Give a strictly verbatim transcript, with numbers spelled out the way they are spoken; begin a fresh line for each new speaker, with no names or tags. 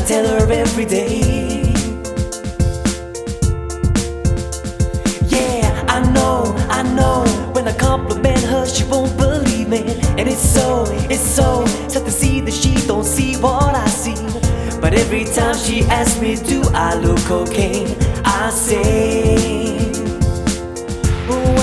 tell her every day. Yeah, I know, I know, when I compliment her she won't believe me. And it's so, it's so sad to see that she don't see what I see. But every time she asks me, do I look okay, I say,